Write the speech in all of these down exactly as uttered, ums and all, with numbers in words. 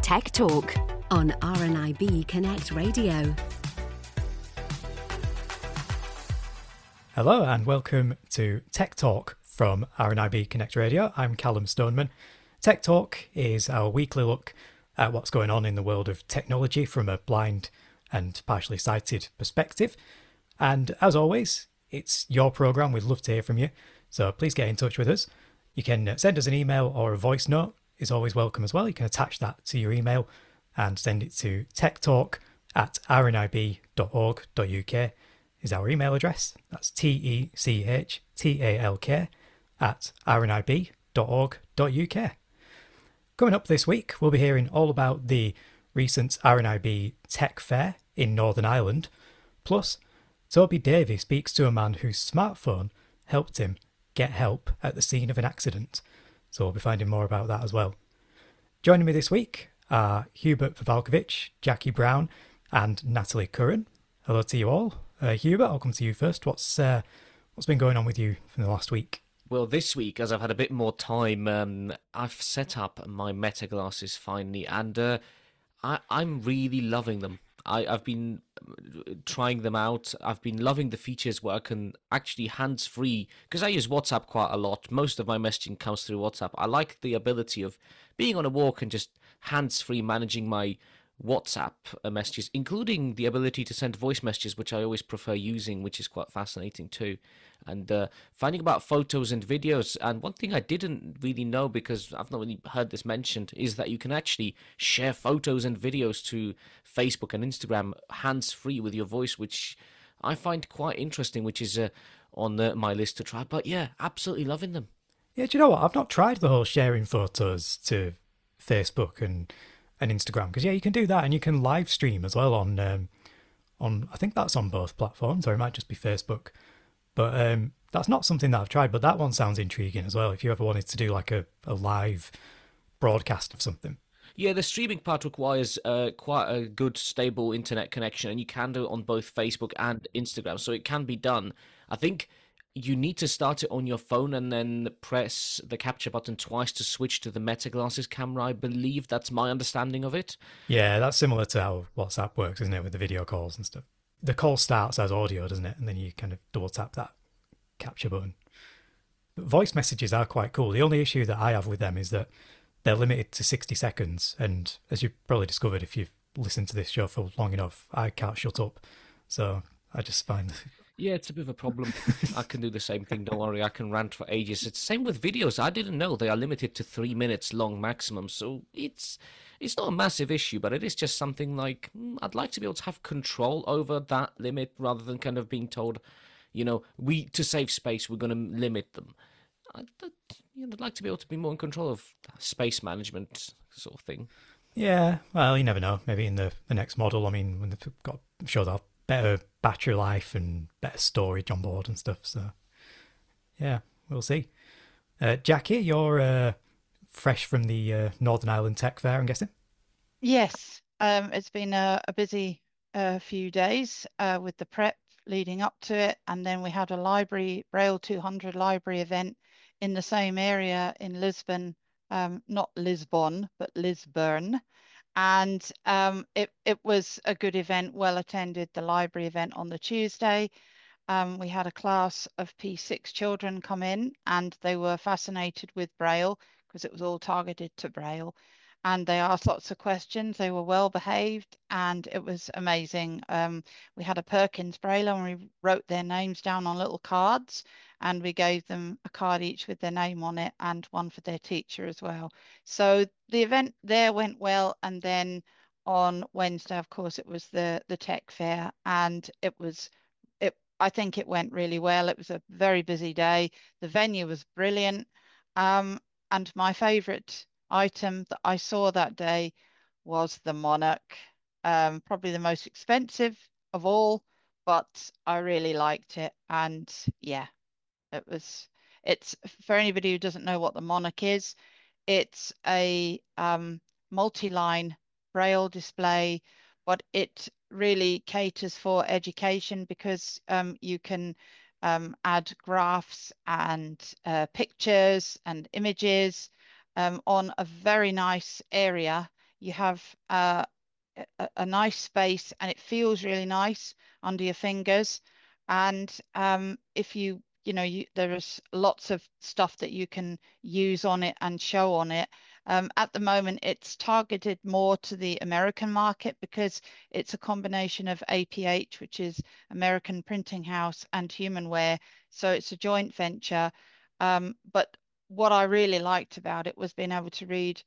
Tech Talk on R N I B Connect Radio. Hello and welcome to Tech Talk from R N I B Connect Radio. I'm Callum Stoneman. Tech Talk is our weekly look at what's going on in the world of technology from a blind and partially sighted perspective. And as always, it's your programme. We'd love to hear from you. So please get in touch with us. You can send us an email or a voice note is always welcome as well. You can attach that to your email and send it to techtalk at r n i b dot org dot u k is our email address. That's T E C H T A L K at r n i b dot org dot u k. Coming up this week, we'll be hearing all about the recent R N I B Tech Fair in Northern Ireland. Plus, Toby Davey speaks to a man whose smartphone helped him get help at the scene of an accident. So we'll be finding more about that as well. Joining me this week are Hubert Pavalkovich, Jackie Brown and Natalie Curran. Hello to you all. Uh, Hubert, I'll come to you first. What's uh, what's been going on with you for the last week? Well, this week, as I've had a bit more time, um, I've set up my Meta glasses finally, and uh, I, I'm really loving them. I, I've been trying them out. I've been loving the features where I can actually hands-free, because I use WhatsApp quite a lot. Most of my messaging comes through WhatsApp. I like the ability of being on a walk and just hands-free managing my WhatsApp messages, including the ability to send voice messages, which I always prefer using, which is quite fascinating too. And uh, finding about photos and videos. And one thing I didn't really know, because I've not really heard this mentioned, is that you can actually share photos and videos to Facebook and Instagram hands-free with your voice, which I find quite interesting, which is uh, on the, my list to try. But yeah, absolutely loving them. Yeah, do you know what? I've not tried the whole sharing photos to Facebook and and Instagram, because yeah, you can do that, and you can live stream as well on um, on I think that's on both platforms, or it might just be Facebook. But um, that's not something that I've tried, but that one sounds intriguing as well. If you ever wanted to do like a, a live broadcast of something. Yeah, the streaming part requires uh, quite a good, stable internet connection, and you can do it on both Facebook and Instagram, so it can be done. I think you need to start it on your phone and then press the capture button twice to switch to the Meta glasses camera. I believe that's my understanding of it. Yeah, that's similar to how WhatsApp works, isn't it, with the video calls and stuff. The call starts as audio, doesn't it? And then you kind of double tap that capture button. But voice messages are quite cool. The only issue that I have with them is that they're limited to sixty seconds. And as you've probably discovered if you've listened to this show for long enough, I can't shut up. So I just find... Yeah, it's a bit of a problem. I can do the same thing, don't worry. I can rant for ages. It's the same with videos. I didn't know they are limited to three minutes long maximum. So it's it's not a massive issue, but it is just something like, mm, I'd like to be able to have control over that limit rather than kind of being told, you know, we to save space, we're going to limit them. I'd, you know, I'd like to be able to be more in control of space management sort of thing. Yeah, well, you never know. Maybe in the, the next model, I mean, when they've got, I'm sure they'll have better battery life and better storage on board and stuff. So, yeah, we'll see. Uh, Jackie, you're uh, fresh from the uh, Northern Ireland Tech Fair, I'm guessing? Yes, um, it's been a, a busy uh, few days uh, with the prep leading up to it. And then we had a library, Braille two hundred library event in the same area in Lisbon, um, not Lisbon, but Lisburn. And um, it, it was a good event, well attended, the library event on the Tuesday. Um, we had a class of P six children come in, and they were fascinated with Braille because it was all targeted to Braille. And they asked lots of questions. They were well behaved, and it was amazing. Um, we had a Perkins Braille, and we wrote their names down on little cards, and we gave them a card each with their name on it and one for their teacher as well. So the event there went well. And then on Wednesday, of course, it was the the tech fair, and it was it I think it went really well. It was a very busy day. The venue was brilliant. Um, and my favorite item that I saw that day was the Monarch. Um, probably the most expensive of all, but I really liked it. And yeah, it was, it's for anybody who doesn't know what the Monarch is, it's a um, multi-line Braille display, but it really caters for education because um, you can um, add graphs and uh, pictures and images um, on a very nice area You have uh, a, a nice space, and it feels really nice under your fingers. And um, if you, you know, you, there is lots of stuff that you can use on it and show on it. Um, at the moment, it's targeted more to the American market because it's a combination of A P H, which is American Printing House, and Humanware. So it's a joint venture. Um, but what I really liked about it was being able to read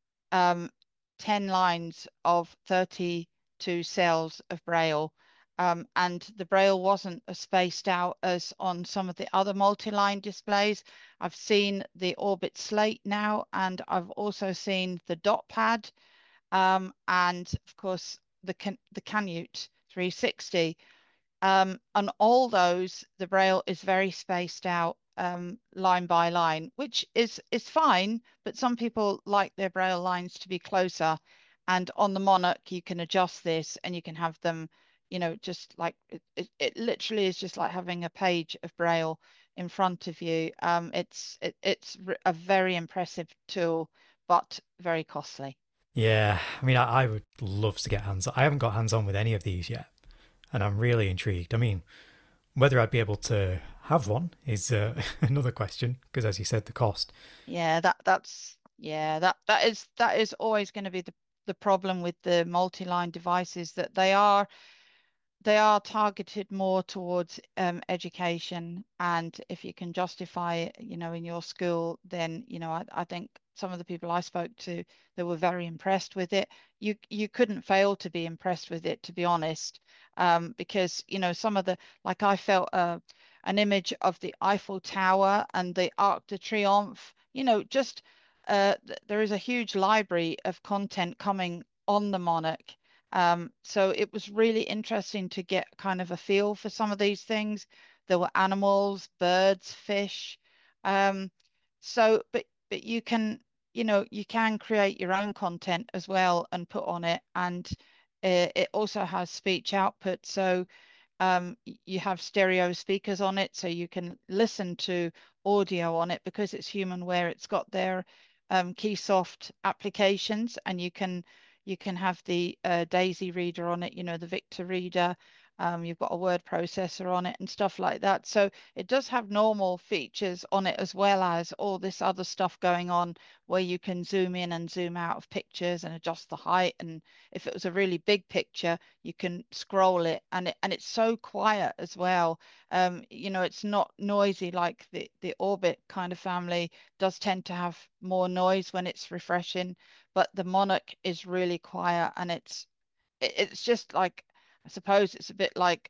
um, ten lines of thirty-two cells of Braille. Um, and the Braille wasn't as spaced out as on some of the other multi-line displays. I've seen the Orbit Slate now, and I've also seen the Dot Pad, um, and of course the can the Canute three sixty. Um, and all those, the Braille is very spaced out, um, line by line, which is is fine, but some people like their Braille lines to be closer. And on the Monarch, you can adjust this and you can have them, you know, just like it, it, it literally is just like having a page of Braille in front of you. Um, it's it, it's a very impressive tool, but very costly. Yeah, I mean, I, I would love to get hands on. I haven't got hands on with any of these yet, and I'm really intrigued. I mean, whether I'd be able to have one is uh, another question, because as you said, the cost. Yeah, that that's yeah, that that is that is always going to be the the problem with the multi-line devices, that they are they are targeted more towards um, education. And if you can justify it, you know, in your school, then, you know, I, I think some of the people I spoke to, they were very impressed with it. You you couldn't fail to be impressed with it, to be honest, um, because, you know, some of the, like I felt uh, an image of the Eiffel Tower and the Arc de Triomphe, you know, just uh, th there is a huge library of content coming on the Monarch. Um, so it was really interesting to get kind of a feel for some of these things. There were animals, birds, fish. Um, so, but but you can, you know, you can create your own content as well and put on it. And uh, it also has speech output. So um, you have stereo speakers on it, so you can listen to audio on it because it's Humanware. It's got their um, Keysoft applications, and you can you can have the uh, Daisy reader on it, you know, the Victor reader. Um, you've got a word processor on it and stuff like that. So it does have normal features on it as well as all this other stuff going on where you can zoom in and zoom out of pictures and adjust the height. And if it was a really big picture, you can scroll it, and it and it's so quiet as well. Um, you know, it's not noisy like the the Orbit kind of family does tend to have more noise when it's refreshing, but the Monarch is really quiet, and it's it, it's just like, I suppose it's a bit like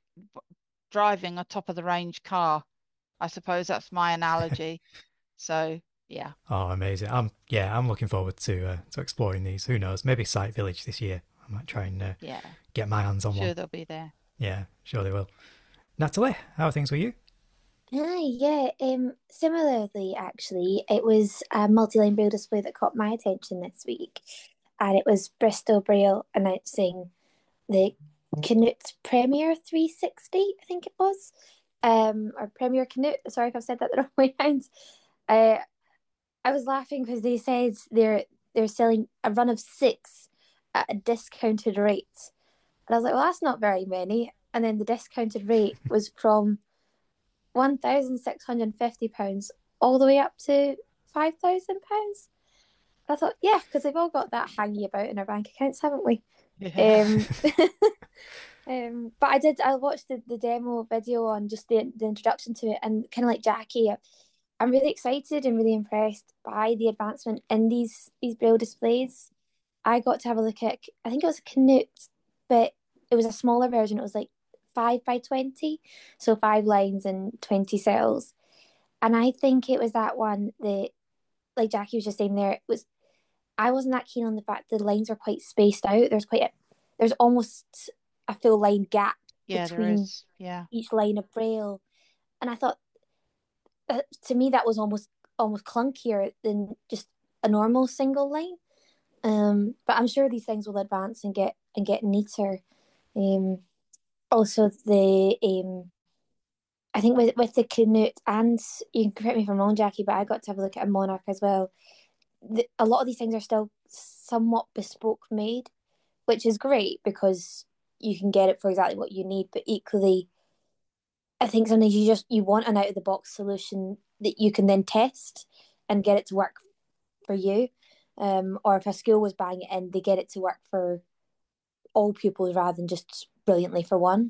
driving a top of the range car. I suppose that's my analogy. So yeah. Oh, amazing! I'm yeah, I'm looking forward to uh, to exploring these. Who knows? Maybe Sight Village this year. I might try and uh, Yeah, get my hands on sure one. they'll be there. Yeah, sure they will. Natalie, how are things with you? Hi, yeah, um, similarly, actually, it was a multi-line braille display that caught my attention this week, and it was Bristol Braille announcing the Canute Premier three sixty, I think it was, um, or Premier Canute. Sorry if I've said that the wrong way around. Uh, I was laughing because they said they're they're selling a run of six at a discounted rate, and I was like, well, that's not very many. And then the discounted rate was from one thousand six hundred and fifty pounds all the way up to five thousand pounds. I thought, yeah, because they've all got that hanging about in our bank accounts, haven't we? Yeah. Um, um, but I did. I watched the, the demo video on just the the introduction to it, and kind of like Jackie, I'm really excited and really impressed by the advancement in these these braille displays. I got to have a look at, I think it was a Canute, but it was a smaller version. It was like five by twenty, so five lines and twenty cells. And I think it was that one that, like Jackie was just saying there, it was, I wasn't that keen on the fact the lines were quite spaced out. There's quite a, there's almost a full line gap Yeah, there between is. Yeah. each line of braille. And I thought, uh, to me, that was almost almost clunkier than just a normal single line. Um, but I'm sure these things will advance and get and get neater. Um, also the um, I think with with the Canute, and you can correct me if I'm wrong, Jackie, but I got to have a look at a Monarch as well. The, a lot of these things are still somewhat bespoke made, which is great because you can get it for exactly what you need. But equally, I think sometimes you just you want an out of the box solution that you can then test and get it to work for you. Um, or if a school was buying it in, they get it to work for all pupils rather than just brilliantly for one.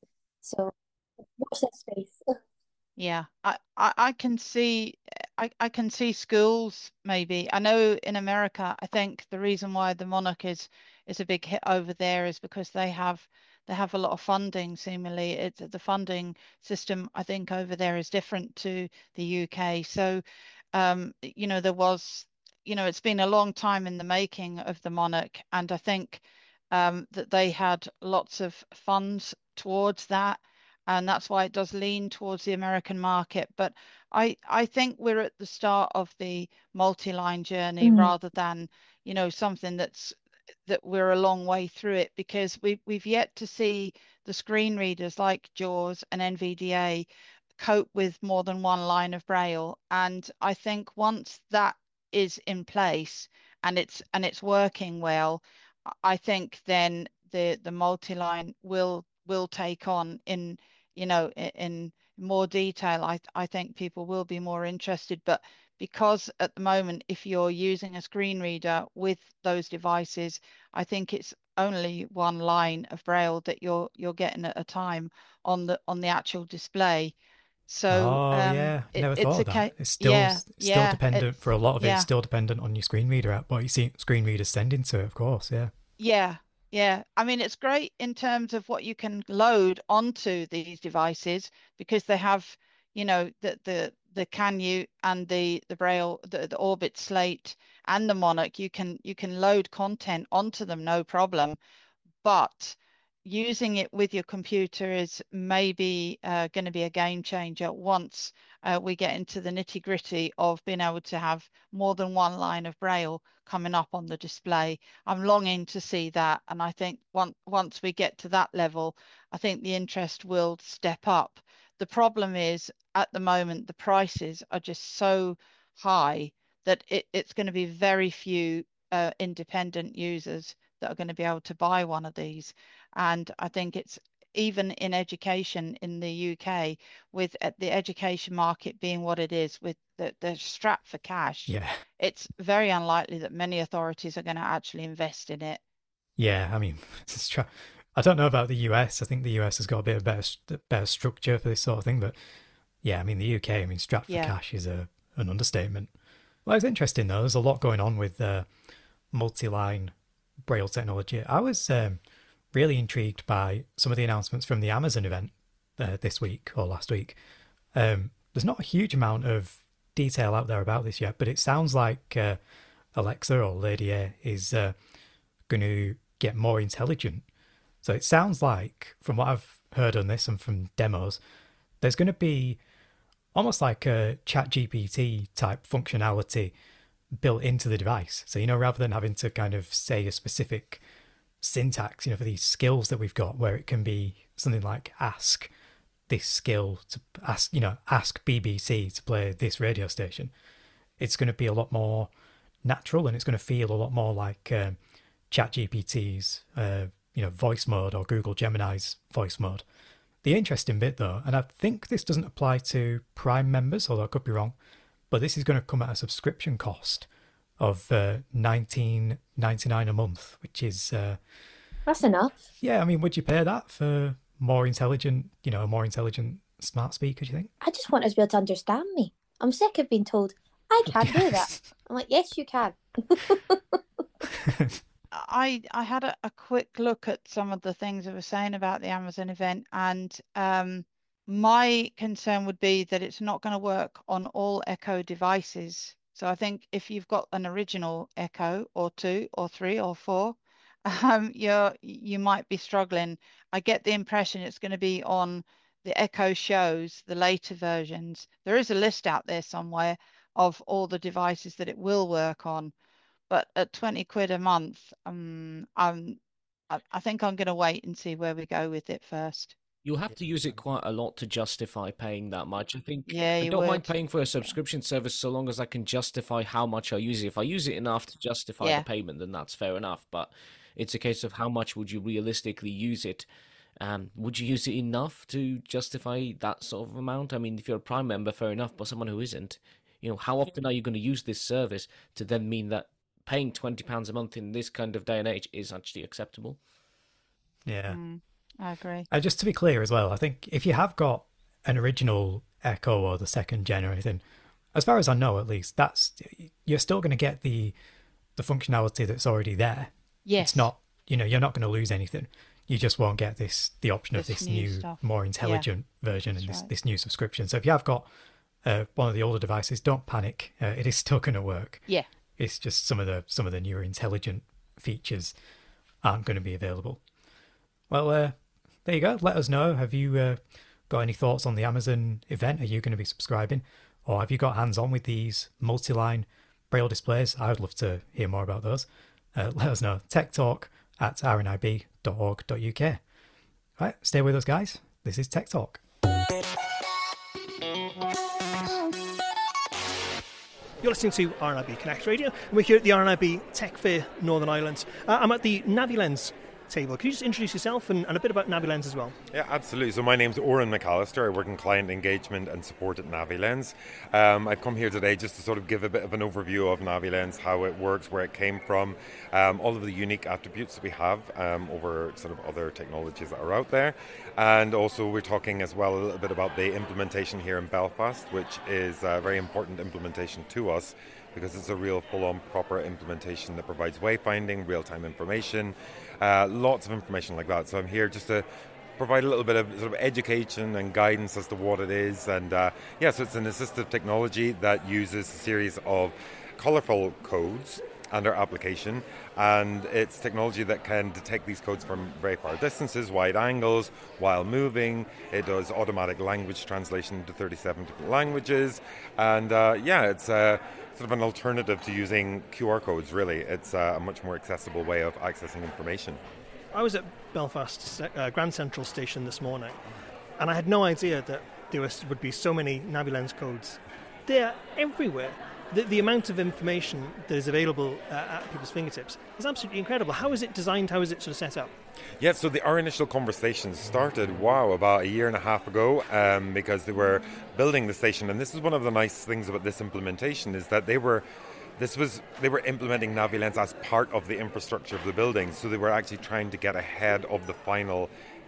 So watch that space. Yeah, I, I, I can see I, I can see schools maybe. I know in America, I think the reason why the Monarch is is a big hit over there is because they have they have a lot of funding seemingly. It's the funding system I think over there is different to the U K. So um, you know, there was, you know, it's been a long time in the making of the Monarch, and I think um, that they had lots of funds towards that, and that's why it does lean towards the American market. But I I think we're at the start of the multi-line journey Mm. rather than, you know, something that's that we're a long way through it, because we we've yet to see the screen readers like JAWS and N V D A cope with more than one line of braille. And I think once that is in place and it's and it's working well, I think then the the multi-line will will take on in, you know, in, in more detail. I I think people will be more interested, but because at the moment, if you're using a screen reader with those devices, I think it's only one line of braille that you're you're getting at a time on the on the actual display. So Oh um, yeah, it, never it's thought a of that. case. It's still Yeah, it's still yeah, dependent it's for a lot of it. It's yeah, still dependent on your screen reader app. What you see screen readers sending to it, of course. Yeah. yeah, yeah. I mean, it's great in terms of what you can load onto these devices because they have, you know, the the the Canute and the the Braille, the, the Orbit Slate and the Monarch. You can you can load content onto them, no problem. But using it with your computer is maybe uh, going to be a game changer once uh, we get into the nitty gritty of being able to have more than one line of braille coming up on the display. I'm longing to see that, and I think once once we get to that level, I think the interest will step up. The problem is at the moment the prices are just so high that it, it's going to be very few uh, independent users that are going to be able to buy one of these. And I think it's even in education in the U K, with uh, the education market being what it is, with the, the strap for cash, Yeah. it's very unlikely that many authorities are going to actually invest in it. Yeah. I mean, it's tr- I don't know about the U S. I think the U S has got a bit of better better structure for this sort of thing, but yeah, I mean the U K. I mean, strapped for Yeah. cash is a an understatement. Well, it's interesting though. There's a lot going on with uh, multi-line braille technology. I was um, really intrigued by some of the announcements from the Amazon event uh, this week or last week. Um, there's not a huge amount of detail out there about this yet, but it sounds like uh, Alexa or Lady A is uh, going to get more intelligent. So it sounds like, from what I've heard on this and from demos, there's going to be almost like a Chat G P T type functionality built into the device. So, you know, rather than having to kind of say a specific syntax, you know, for these skills that we've got, where it can be something like ask this skill to ask, you know, ask B B C to play this radio station. It's going to be a lot more natural, and it's going to feel a lot more like um, ChatGPT's, uh, you know, voice mode or Google Gemini's voice mode. The interesting bit though, and I think this doesn't apply to Prime members, although I could be wrong, but this is going to come at a subscription cost of uh, nineteen ninety-nine a month, which is uh, That's enough. yeah. I mean, would you pay that for more intelligent, you know, a more intelligent smart speaker? Do you think? I just want us to be able to understand me. I'm sick of being told I can't do that. I'm like, yes, you can. I I had a, a quick look at some of the things I was saying about the Amazon event, and um, my concern would be that it's not going to work on all Echo devices. So I think if you've got an original Echo or two or three or four, um, you're you might be struggling. I get the impression it's going to be on the Echo shows, the later versions. There is a list out there somewhere of all the devices that it will work on, but at twenty quid a month, um, I'm I, I think I'm going to wait and see where we go with it first. You'll have to use it quite a lot to justify paying that much. I think Yeah, I you don't mind would. paying for a subscription service so long as I can justify how much I use it. If I use it enough to justify Yeah. the payment, then that's fair enough. But it's a case of how much would you realistically use it. Um, would you use it enough to justify that sort of amount? I mean, if you're a Prime member, fair enough, but someone who isn't, you know, how often are you going to use this service to then mean that paying twenty pounds a month in this kind of day and age is actually acceptable? Yeah. Mm, I agree. Uh, just to be clear as well, I think if you have got an original Echo or the second gen or anything, as far as I know at least, that's you're still going to get the the functionality that's already there. Yes. It's not, you know, you're not going to lose anything. You just won't get this the option of This this new new, stuff. more intelligent version That's and this, right. this new subscription. So if you have got uh, one of the older devices, don't panic. Uh, it is still going to work. Yeah. It's just some of the some of the newer intelligent features aren't going to be available. Well, uh, there you go. Let us know. Have you uh, got any thoughts on the Amazon event? Are you going to be subscribing? Or have you got hands-on with these multi-line Braille displays? I would love to hear more about those. Uh, let us know. Tech Talk at r n i b dot org dot u k. Right, stay with us, guys. This is Tech Talk. You're listening to R N I B Connect Radio, and we're here at the R N I B Tech Fair Northern Ireland. Uh, I'm at the NaviLens table. Could you just introduce yourself and, and a bit about NaviLens as well? Yeah, absolutely. So my name's Oren McAllister. I work in client engagement and support at NaviLens. Um, I've come here today just to sort of give a bit of an overview of NaviLens, how it works, where it came from, um, all of the unique attributes that we have um, over sort of other technologies that are out there. And also we're talking as well a little bit about the implementation here in Belfast, which is a very important implementation to us, because it's a real full-on proper implementation that provides wayfinding, real-time information, uh, lots of information like that. So I'm here just to provide a little bit of sort of education and guidance as to what it is. And uh, yeah, so it's an assistive technology that uses a series of colourful codes under application, and it's technology that can detect these codes from very far distances, wide angles, while moving. It does automatic language translation to thirty-seven different languages, and uh, yeah, it's a sort of an alternative to using Q R codes, really. It's a much more accessible way of accessing information. I was at Belfast uh, Grand Central Station this morning, and I had no idea that there was, would be so many NaviLens codes. They're everywhere. The, the amount of information that is available uh, at people's fingertips is absolutely incredible. How is it designed? How is it sort of set up? Yeah, so the, our initial conversations started, wow, about a year and a half ago, um, because they were building the station. And this is one of the nice things about this implementation, is that they were This was they were implementing NaviLens as part of the infrastructure of the building, so they were actually trying to get ahead of the final,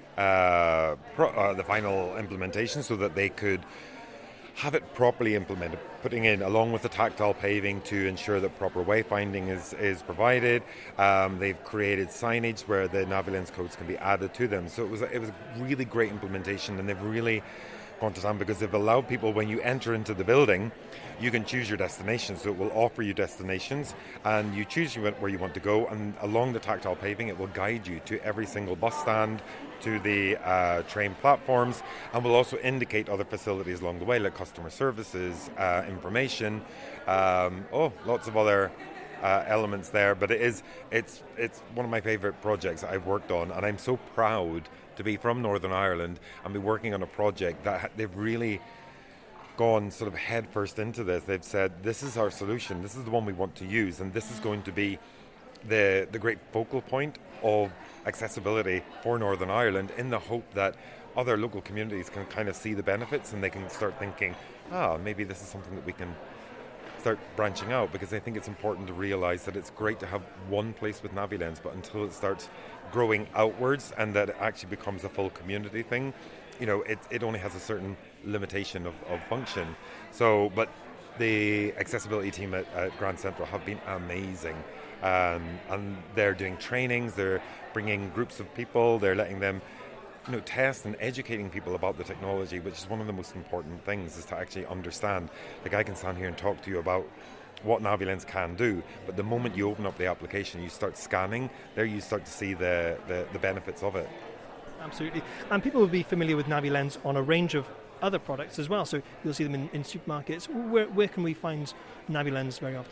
uh, pro, uh, the final implementation, so that they could have it properly implemented, putting in along with the tactile paving to ensure that proper wayfinding is is provided. Um, they've created signage where the NaviLens codes can be added to them. So it was it was a really great implementation, and they've really gone to town because they've allowed people, when you enter into the building, you can choose your destination. So it will offer you destinations, and you choose where you want to go, and along the tactile paving it will guide you to every single bus stand, to the uh, train platforms, and will also indicate other facilities along the way, like customer services, uh, information, um, oh, lots of other uh, elements there. But it is, it's, it's one of my favourite projects that I've worked on, and I'm so proud to be from Northern Ireland and be working on a project that they've really gone sort of head first into this. They've said, this is our solution, this is the one we want to use, and this is going to be the the great focal point of accessibility for Northern Ireland, in the hope that other local communities can kind of see the benefits and they can start thinking, ah, maybe this is something that we can start branching out. Because I think it's important to realise that it's great to have one place with NaviLens, but until it starts growing outwards and that it actually becomes a full community thing, you know, it, it only has a certain limitation of, of function. So, but the accessibility team at, at Grand Central have been amazing. Um, and they're doing trainings, they're bringing groups of people, they're letting them, you know, test and educating people about the technology, which is one of the most important things, is to actually understand. Like, I can stand here and talk to you about what NaviLens can do, but the moment you open up the application, you start scanning, there you start to see the, the, the benefits of it. Absolutely. And people will be familiar with NaviLens on a range of other products as well, so you'll see them in, in supermarkets. Where, where can we find NaviLens very often?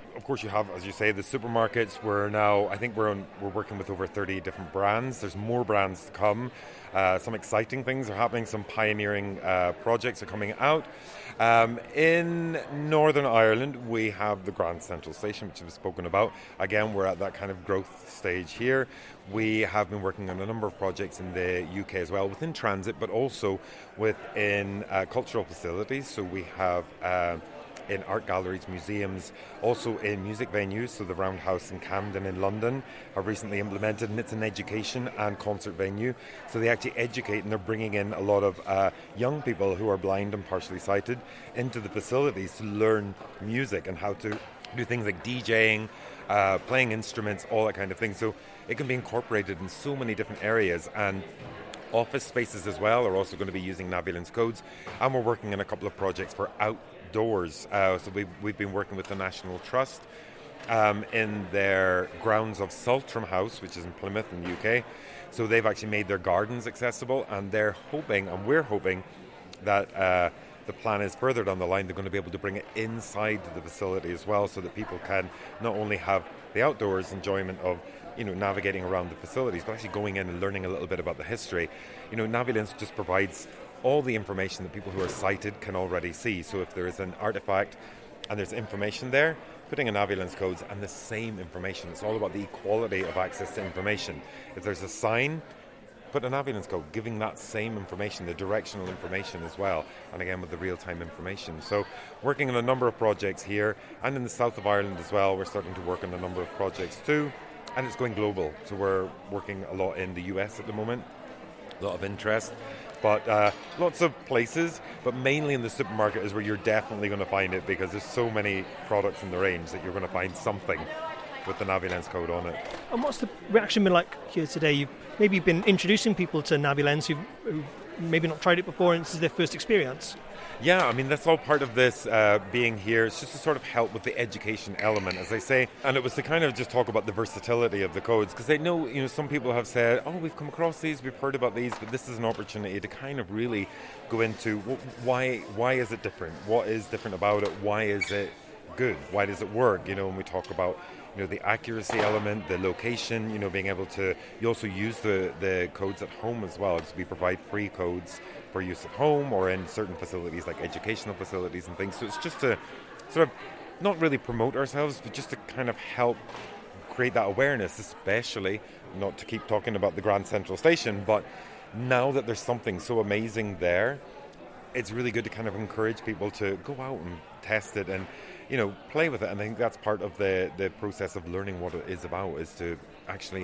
of course, you have, as you say, the supermarkets. We're now, I think we're on, we're working with over thirty different brands. There's more brands to come. Uh, some exciting things are happening. Some pioneering uh, projects are coming out. Um, in Northern Ireland, we have the Grand Central Station, which we've spoken about. Again, we're at that kind of growth stage here. We have been working on a number of projects in the U K as well, within transit, but also within uh, cultural facilities. So we have uh, in art galleries, museums, also in music venues. So the Roundhouse in Camden in London have recently implemented, and it's an education and concert venue. So they actually educate, and they're bringing in a lot of uh, young people who are blind and partially sighted into the facilities to learn music and how to do things like DJing, uh, playing instruments, all that kind of thing. So it can be incorporated in so many different areas. And office spaces as well are also going to be using Navilens codes, and we're working on a couple of projects for outdoors. Uh, so we've, we've been working with the National Trust um, in their grounds of Saltram House, which is in Plymouth in the U K. So they've actually made their gardens accessible, and they're hoping, and we're hoping, that uh, the plan is further down the line, they're going to be able to bring it inside the facility as well, so that people can not only have the outdoors enjoyment of you know, navigating around the facilities, but actually going in and learning a little bit about the history. You know, Navilens just provides all the information that people who are sighted can already see. So if there is an artifact and there's information there, putting in Navilens codes and the same information. It's all about the equality of access to information. If there's a sign, put an Navilens code, giving that same information, the directional information as well, and again with the real-time information. So working on a number of projects here, and in the south of Ireland as well, we're starting to work on a number of projects too. And it's going global, so we're working a lot in the U S at the moment, a lot of interest, but uh, lots of places, but mainly in the supermarket is where you're definitely going to find it, because there's so many products in the range that you're going to find something with the Navilens code on it. And what's the reaction been like here today? You've maybe been introducing people to Navilens who've, who've maybe not tried it before, and this is their first experience. Yeah, I mean, that's all part of this uh, being here. It's just to sort of help with the education element, as I say. And it was to kind of just talk about the versatility of the codes, because I know, you know, some people have said, oh, we've come across these, we've heard about these, but this is an opportunity to kind of really go into why why is it different? What is different about it? Why is it good? Why does it work? You know, when we talk about, you know, the accuracy element, the location, you know, being able to, you also use the, the codes at home as well, because we provide free codes for use at home or in certain facilities like educational facilities and things. So it's just to sort of not really promote ourselves, but just to kind of help create that awareness, especially not to keep talking about the Grand Central Station, but now that there's something so amazing there, it's really good to kind of encourage people to go out and test it and, you know, play with it. And I think that's part of the, the process of learning what it is about, is to actually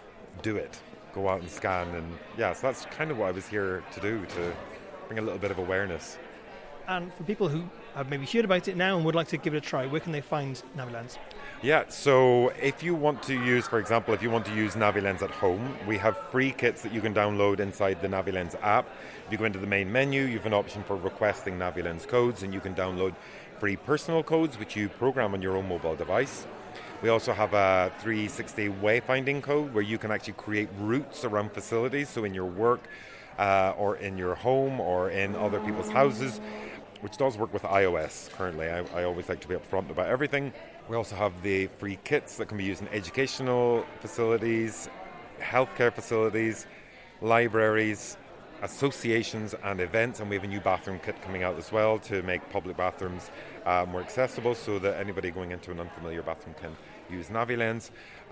do it. Go out and scan, and yeah, so that's kind of what I was here to do, to bring a little bit of awareness. And for people who have maybe heard about it now and would like to give it a try, where can they find Navilens? Yeah, so if you want to use, for example, if you want to use Navilens at home, we have free kits that you can download inside the Navilens app. If you go into the main menu, you have an option for requesting Navilens codes, and you can download free personal codes, which you program on your own mobile device. We also have a three sixty wayfinding code where you can actually create routes around facilities, so in your work uh, or in your home or in other people's houses, which does work with iOS currently. I, I always like to be upfront about everything. We also have the free kits that can be used in educational facilities, healthcare facilities, libraries, associations and events, and we have a new bathroom kit coming out as well to make public bathrooms uh, more accessible, so that anybody going into an unfamiliar bathroom can use Navilens.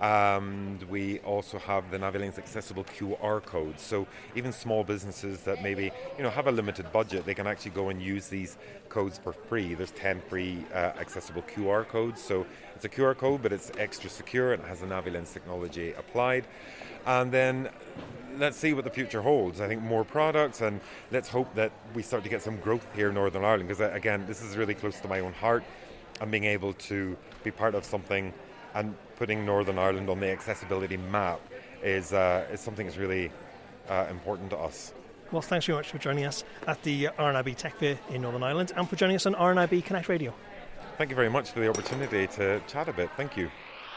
And we also have the Navilens accessible Q R codes, so even small businesses that maybe, you know, have a limited budget, they can actually go and use these codes for free. There's ten free uh, accessible Q R codes, so it's a Q R code, but it's extra secure and it has the Navilens technology applied. And then let's see what the future holds. I think more products, and let's hope that we start to get some growth here in Northern Ireland, because again, this is really close to my own heart, and being able to be part of something and putting Northern Ireland on the accessibility map is uh, is something that's really uh, important to us. Well, thanks very much for joining us at the R N I B Tech Fair in Northern Ireland, and for joining us on R N I B Connect Radio. Thank you very much for the opportunity to chat a bit. Thank you.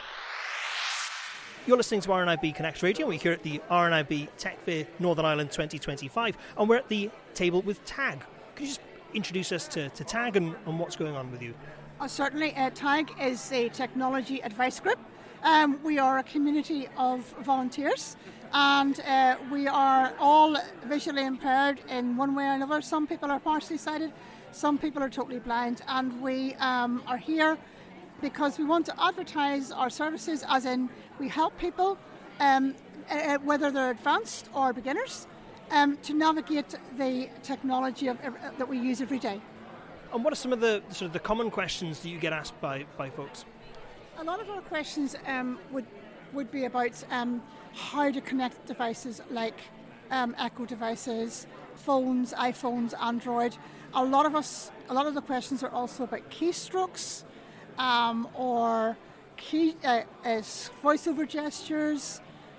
You're listening to R N I B Connect Radio. We're here at the R N I B Tech Fair Northern Ireland twenty twenty-five, and we're at the table with Tag. Could you just introduce us to, to Tag and, and what's going on with you? Uh, certainly, uh, TAG is a technology advice group. Um, we are a community of volunteers, and uh, we are all visually impaired in one way or another. Some people are partially sighted, some people are totally blind, and we um, are here because we want to advertise our services, as in we help people, um, uh, whether they're advanced or beginners, um, to navigate the technology of, uh, that we use every day. And what are some of the sort of the common questions that you get asked by, by folks? A lot of our questions um, would would be about um, how to connect devices like um, Echo devices, phones, iPhones, Android. A lot of us, a lot of the questions are also about keystrokes, um, or key uh, uh, voiceover gestures,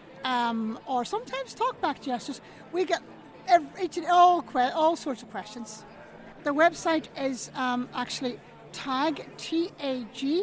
um, or sometimes talkback gestures. We get every, each and all que- all sorts of questions. The website is um, actually tag T A G.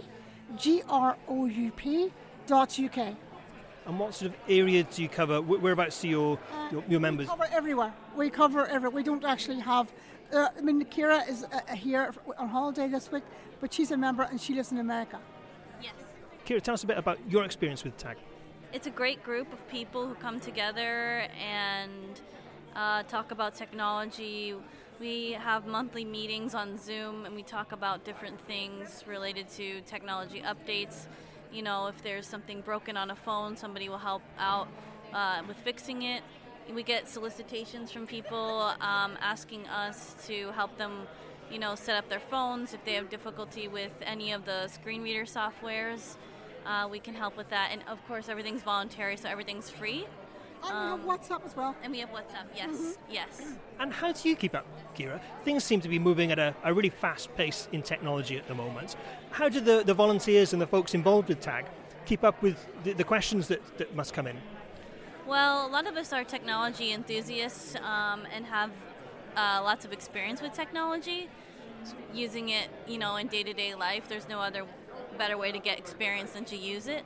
G R O U P dot U K. And what sort of area do you cover? Whereabouts do your, uh, your, your members? We cover everywhere. We cover everywhere. We don't actually have... Uh, I mean, Kira is uh, here on holiday this week, but she's a member and she lives in America. Yes. Kira, tell us a bit about your experience with TAG. It's a great group of people who come together and uh, talk about technology. We have monthly meetings on Zoom, and we talk about different things related to technology updates. You know, if there's something broken on a phone, somebody will help out uh, with fixing it. We get solicitations from people um, asking us to help them, you know, set up their phones. If they have difficulty with any of the screen reader softwares, uh, we can help with that. And, of course, everything's voluntary, so everything's free. And um, we have WhatsApp as well. And we have WhatsApp, yes, mm-hmm. yes. And how do you keep up, Kira? Things seem to be moving at a, a really fast pace in technology at the moment. How do the, the volunteers and the folks involved with TAG keep up with the, the questions that, that must come in? Well, a lot of us are technology enthusiasts um, and have uh, lots of experience with technology, using it, you know, in day-to-day life. There's no other better way to get experience than to use it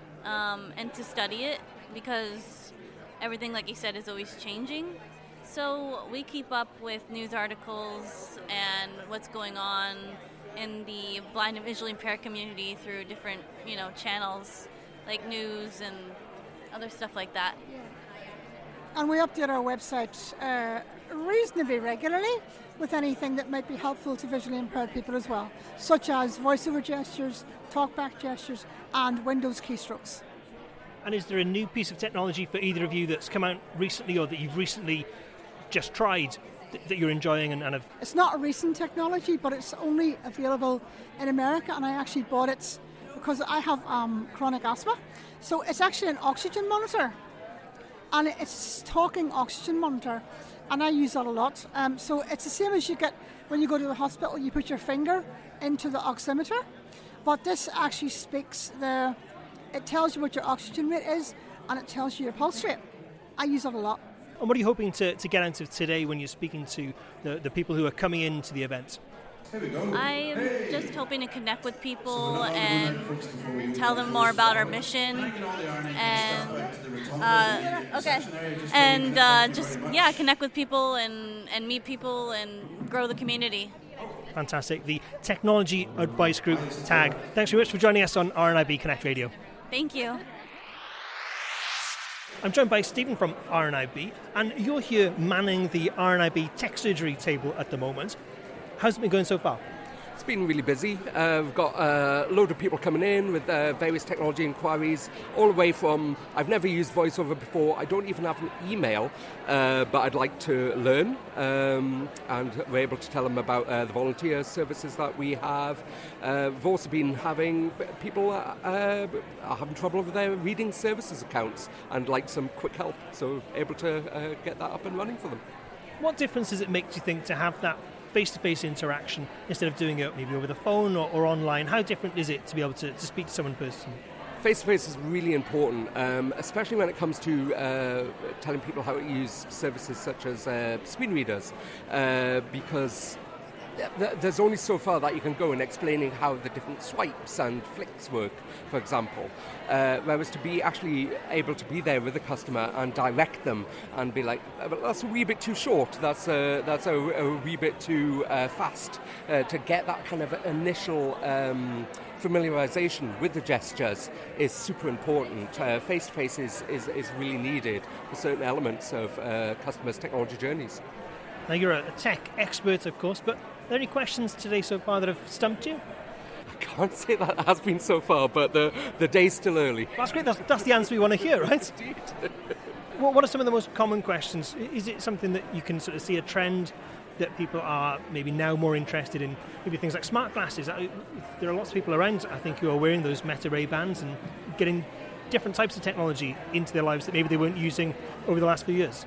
um, and to study it, because everything, like you said, is always changing. So we keep up with news articles and what's going on in the blind and visually impaired community through different, you know, channels like news and other stuff like that. And we update our website uh, reasonably regularly with anything that might be helpful to visually impaired people as well, such as voiceover gestures, talkback gestures, and Windows keystrokes. And is there a new piece of technology for either of you that's come out recently or that you've recently just tried th- that you're enjoying and, and have... It's not a recent technology, but it's only available in America, and I actually bought it because I have um, chronic asthma. So it's actually an oxygen monitor, and it's talking oxygen monitor, and I use that a lot. Um, so it's the same as you get when you go to the hospital, you put your finger into the oximeter, but this actually speaks the... It tells you what your oxygen rate is, and it tells you your pulse rate. I use it a lot. And what are you hoping to, to get out of today when you're speaking to the, the people who are coming into the event? I'm just hoping to connect with people and tell them more about our mission, and uh, okay, and uh, just yeah, connect with people and, and meet people and grow the community. Fantastic. The Technology Advice Group, TAG. Thanks very much for joining us on R N I B Connect Radio. Thank you. I'm joined by Stephen from R N I B, and you're here manning the R N I B Tech Surgery table at the moment. How's it been going so far? It's been really busy. Uh, we've got a load of people coming in with uh, various technology inquiries, all the way from, I've never used VoiceOver before, I don't even have an email, uh, but I'd like to learn. Um, and we're able to tell them about uh, the volunteer services that we have. Uh, we've also been having people uh, uh, are having trouble with their reading services accounts and like some quick help, so able to uh, get that up and running for them. What difference does it make, do you think, to have that face-to-face interaction instead of doing it maybe over the phone or, or online? How different is it to be able to, to speak to someone personally? Face-to-face is really important, um, especially when it comes to uh, telling people how to use services such as uh, screen readers, uh, because there's only so far that you can go in explaining how the different swipes and flicks work, for example. Uh, whereas to be actually able to be there with the customer and direct them and be like, that's a wee bit too short, that's a, that's a, a wee bit too uh, fast, uh, to get that kind of initial um, familiarization with the gestures is super important. Uh, face-to-face is, is, is really needed for certain elements of uh, customers' technology journeys. Now, you're a tech expert, of course, but are there any questions today so far that have stumped you? I can't say that has been so far, but the, the day's still early. That's great. That's, that's the answer we want to hear, right? Indeed. What, what are some of the most common questions? Is it something that you can sort of see a trend that people are maybe now more interested in? Maybe things like smart glasses. There are lots of people around, I think, who are wearing those Meta Ray-Bans and getting different types of technology into their lives that maybe they weren't using over the last few years.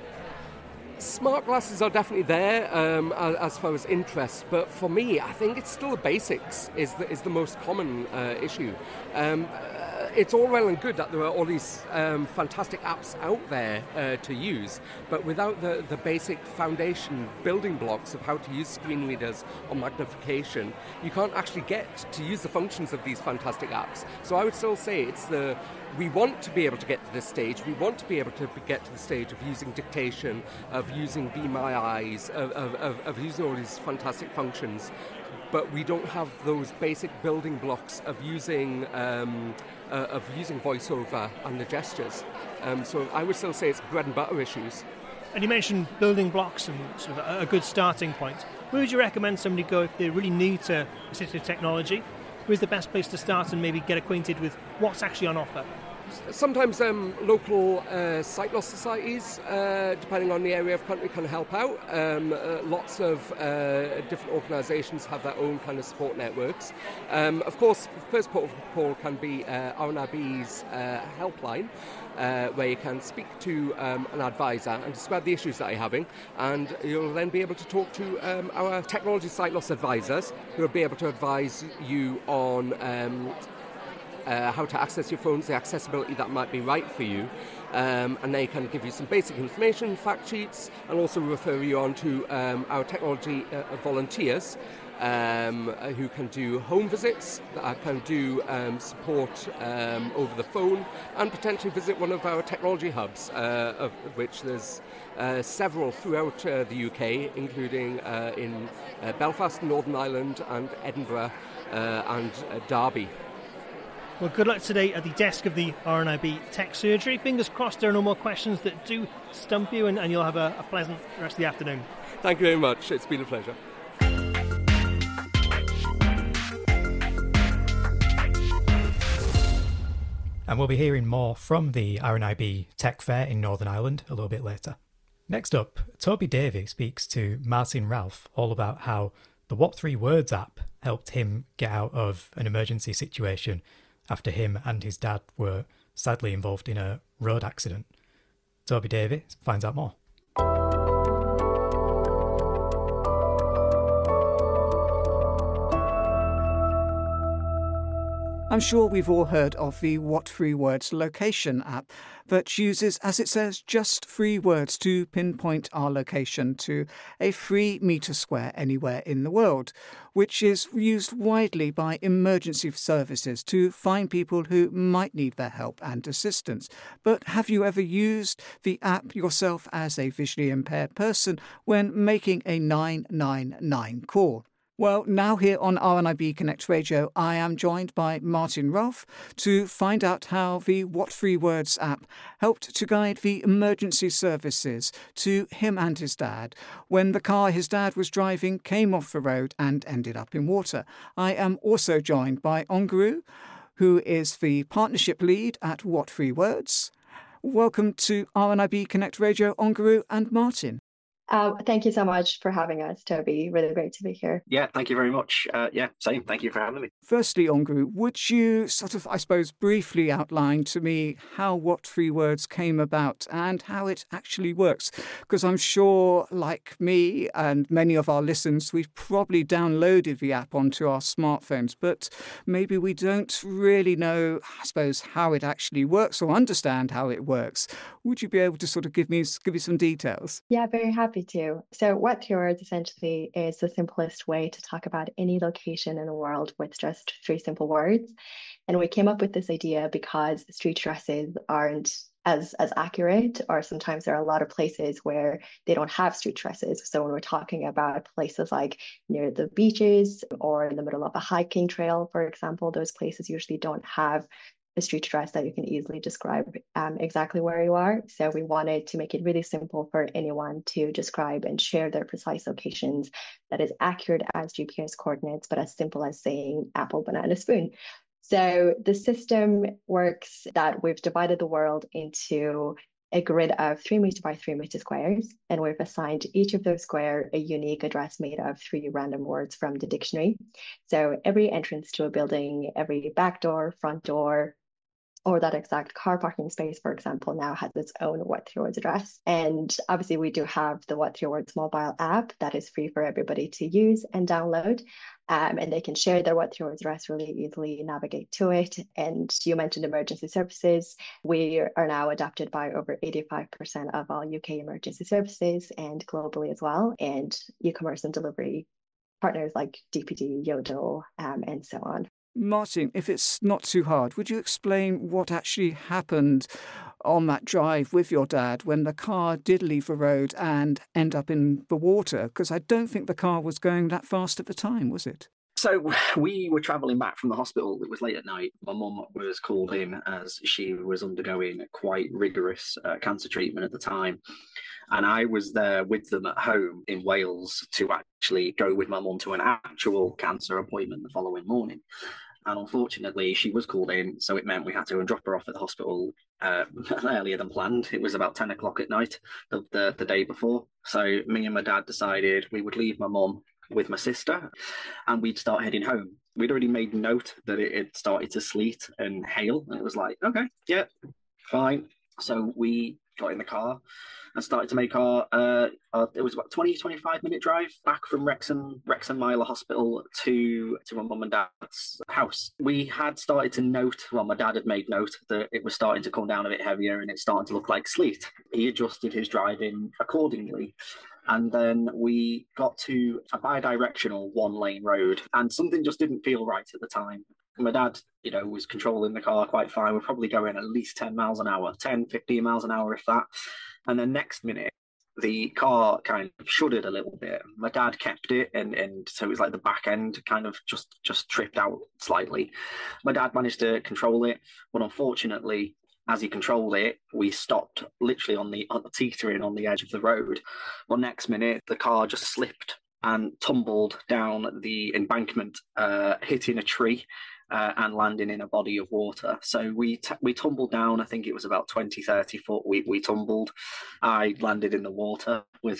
Smart glasses are definitely there um, as far as interest, but for me, I think it's still the basics is the, is the most common uh, issue. Um, uh, it's all well and good that there are all these um, fantastic apps out there uh, to use, but without the, the basic foundation building blocks of how to use screen readers or magnification, you can't actually get to use the functions of these fantastic apps. So I would still say it's the we want to be able to get to this stage. We want to be able to get to the stage of using dictation, of using Be My Eyes, of, of, of, of using all these fantastic functions. But we don't have those basic building blocks of using um, uh, of using voiceover and the gestures. Um, so I would still say it's bread and butter issues. And you mentioned building blocks and sort of a good starting point. Where would you recommend somebody go if they really need to assist with technology? Where's the best place to start and maybe get acquainted with what's actually on offer? Sometimes um, local uh, sight loss societies, uh, depending on the area of country, can help out. Um, uh, lots of uh, different organisations have their own kind of support networks. Um, of course, first port of call can be uh, R N I B's uh, helpline, uh, where you can speak to um, an advisor and describe the issues that you're having, and you'll then be able to talk to um, our technology sight loss advisors, who will be able to advise you on um, Uh, how to access your phones, the accessibility that might be right for you, um, and they can give you some basic information, fact sheets, and also refer you on to um, our technology uh, volunteers um, who can do home visits, that can do um, support um, over the phone, and potentially visit one of our technology hubs, uh, of which there's uh, several throughout uh, the U K, including uh, in uh, Belfast, Northern Ireland, and Edinburgh, uh, and uh, Derby. Well, good luck today at the desk of the R N I B Tech Surgery. Fingers crossed there are no more questions that do stump you, and, and you'll have a, a pleasant rest of the afternoon. Thank you very much. It's been a pleasure. And we'll be hearing more from the R N I B Tech Fair in Northern Ireland a little bit later. Next up, Toby Davey speaks to Martin Ralph all about how the What Three Words app helped him get out of an emergency situation after him and his dad were sadly involved in a road accident. Toby Davey finds out more. I'm sure we've all heard of the What Three Words location app that uses, as it says, just three words to pinpoint our location to a free metre square anywhere in the world, which is used widely by emergency services to find people who might need their help and assistance. But have you ever used the app yourself as a visually impaired person when making a nine nine nine call? Well, now here on R N I B Connect Radio, I am joined by Martin Ralph to find out how the What Three Words app helped to guide the emergency services to him and his dad when the car his dad was driving came off the road and ended up in water. I am also joined by Onguru, who is the partnership lead at What Three Words. Welcome to R N I B Connect Radio, Onguru and Martin. Um, thank you so much for having us, Toby. Really great to be here. Yeah, thank you very much. Uh, yeah, same. Thank you for having me. Firstly, Onguru, would you sort of, I suppose, briefly outline to me how What Three Words came about and how it actually works? Because I'm sure, like me and many of our listeners, we've probably downloaded the app onto our smartphones, but maybe we don't really know, I suppose, how it actually works or understand how it works. Would you be able to sort of give me give me some details? Yeah, very happy happy to. So what three words essentially is the simplest way to talk about any location in the world with just three simple words. And we came up with this idea because street addresses aren't as as accurate, or sometimes there are a lot of places where they don't have street addresses. So when we're talking about places like near the beaches or in the middle of a hiking trail, for example, those places usually don't have a street address that you can easily describe um, exactly where you are. So we wanted to make it really simple for anyone to describe and share their precise locations that is accurate as G P S coordinates, but as simple as saying apple, banana, spoon. So the system works that we've divided the world into a grid of three meter by three meter squares, and we've assigned each of those squares a unique address made of three random words from the dictionary. So every entrance to a building, every back door, front door, or that exact car parking space, for example, now has its own What Three Words address. And obviously we do have the What Three Words mobile app that is free for everybody to use and download. Um, and they can share their What Three Words address really easily, navigate to it. And you mentioned emergency services. We are now adopted by over eighty-five percent of all U K emergency services and globally as well. And e-commerce and delivery partners like D P D, Yodel, um, and so on. Martin, if it's not too hard, would you explain what actually happened on that drive with your dad when the car did leave the road and end up in the water? Because I don't think the car was going that fast at the time, was it? So we were travelling back from the hospital. It was late at night. My mum was called in as she was undergoing quite rigorous uh, cancer treatment at the time. And I was there with them at home in Wales to actually go with my mum to an actual cancer appointment the following morning. And unfortunately, she was called in, so it meant we had to drop her off at the hospital uh, earlier than planned. It was about ten o'clock at night the, the, the day before. So me and my dad decided we would leave my mum with my sister and we'd start heading home. We'd already made note that it had started to sleet and hail, and it was like, okay, yeah, fine. So we got in the car and started to make our, uh, our it was about twenty, twenty-five minute drive back from Wrexham, Wrexham Myler Hospital to, to my mum and dad's house. We had started to note, well, my dad had made note that it was starting to come down a bit heavier and it's starting to look like sleet. He adjusted his driving accordingly. And then we got to a bi-directional one-lane road, and something just didn't feel right at the time. My dad, you know, was controlling the car quite fine. We're probably going at least ten miles an hour, ten, fifteen miles an hour, if that. And then next minute, the car kind of shuddered a little bit. My dad kept it, and, and so it was like the back end kind of just, just tripped out slightly. My dad managed to control it, but unfortunately, as he controlled it, we stopped literally on the, on the teetering on the edge of the road. Well, next minute, the car just slipped and tumbled down the embankment, uh, hitting a tree uh, and landing in a body of water. So we t- we tumbled down. I think it was about twenty, thirty foot. We we tumbled. I landed in the water with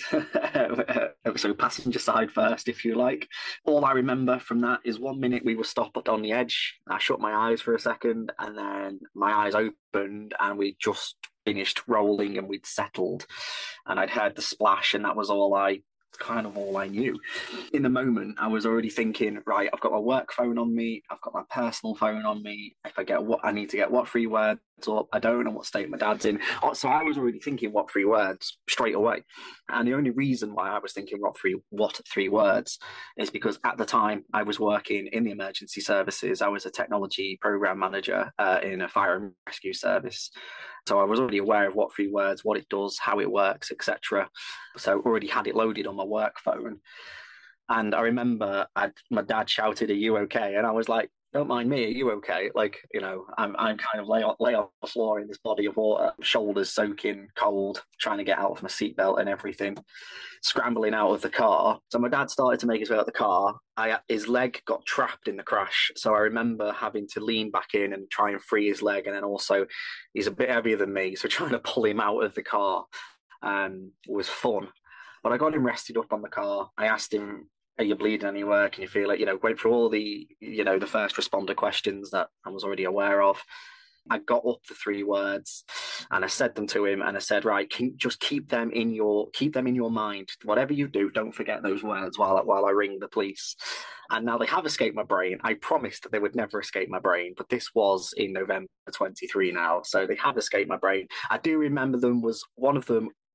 so passenger side first, if you like. All I remember from that is one minute we were stopped on the edge. I shut my eyes for a second, and then my eyes opened, and we just finished rolling, and we'd settled, and I'd heard the splash, and that was all I. kind of all I knew. In the moment, I was already thinking, right, I've got my work phone on me, I've got my personal phone on me. If I get what I need to get what three words up, I don't know what state my dad's in. So I was already thinking what three words straight away. And the only reason why I was thinking what three what three words is because at the time I was working in the emergency services. I was a technology program manager uh, in a fire and rescue service. So I was already aware of what three words, what it does, how it works, et cetera. So already had it loaded on my work phone. And I remember I'd, my dad shouted, "Are you okay?" And I was like, "Don't mind me, are you okay?" Like, you know, I'm I'm kind of lay on, lay on the floor in this body of water, shoulders soaking cold, trying to get out of my seatbelt and everything, scrambling out of the car. So my dad started to make his way out of the car. I, his leg got trapped in the crash. So I remember having to lean back in and try and free his leg. And then also he's a bit heavier than me. So trying to pull him out of the car um, was fun. But I got him rested up on the car. I asked him, "Are you bleeding anywhere? Can you feel it?" You know, went through all the, you know, the first responder questions that I was already aware of. I got up the three words and I said them to him, and I said, right, can, just keep them in your keep them in your mind. Whatever you do, don't forget those words while, while I ring the police. And now they have escaped my brain. I promised that they would never escape my brain, but this was in November twenty-three now, so they have escaped my brain. I do remember them was one of them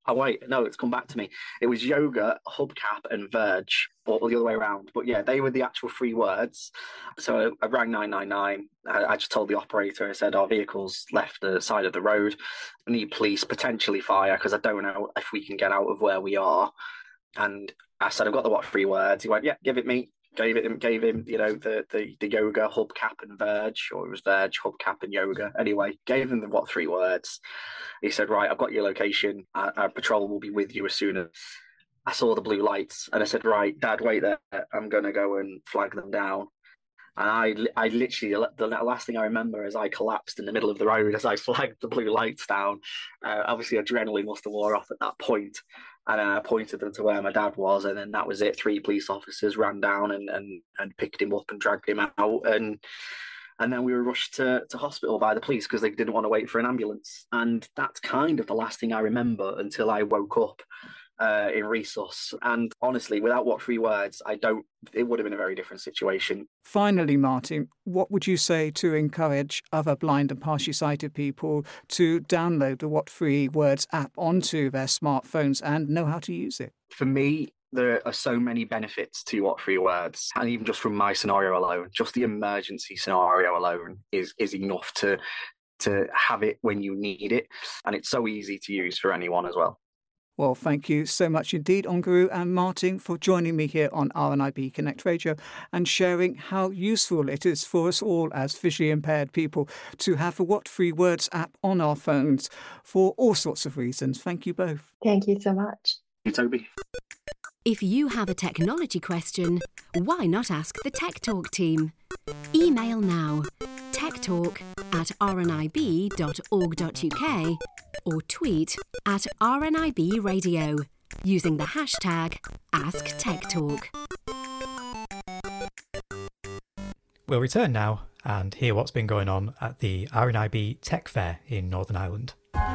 Oh, wait, no, it's come back to me. It was Yoga, Hubcap, and Verge, or the other way around. But yeah, they were the actual three words. So I rang nine nine nine. I, I just told the operator, I said, our vehicle's left the side of the road. I need police, potentially fire, because I don't know if we can get out of where we are. And I said, I've got the what three words. He went, yeah, give it me. Gave it him, gave him, you know, the, the, the Yoga, Hubcap, and Verge, or it was Verge, Hubcap, and Yoga. Anyway, gave him the what three words. He said, right, I've got your location. Our, our patrol will be with you as soon as I saw the blue lights. And I said, right, Dad, wait there. I'm going to go and flag them down. And I, I literally, the last thing I remember is I collapsed in the middle of the road as I flagged the blue lights down. Uh, obviously, adrenaline must have wore off at that point. And then I pointed them to where my dad was, and then that was it. Three police officers ran down and, and, and picked him up and dragged him out. And and then we were rushed to, to hospital by the police because they didn't want to wait for an ambulance. And that's kind of the last thing I remember until I woke up uh, in resus. And honestly, without what three words, I don't, it would have been a very different situation. Finally, Martin, what would you say to encourage other blind and partially sighted people to download the What Three Words app onto their smartphones and know how to use it? For me, there are so many benefits to What Three Words. And even just from my scenario alone, just the emergency scenario alone is, is enough to, to have it when you need it. And it's so easy to use for anyone as well. Well, thank you so much indeed, Onguru and Martin, for joining me here on R N I B Connect Radio and sharing how useful it is for us all as visually impaired people to have the What Three Words app on our phones for all sorts of reasons. Thank you both. Thank you so much. Thank you, Toby. If you have a technology question, why not ask the Tech Talk team? Email now, techtalk at r n i b dot org dot u k or tweet at R N I B Radio using the hashtag AskTechTalk. We'll return now and hear what's been going on at the R N I B Tech Fair in Northern Ireland.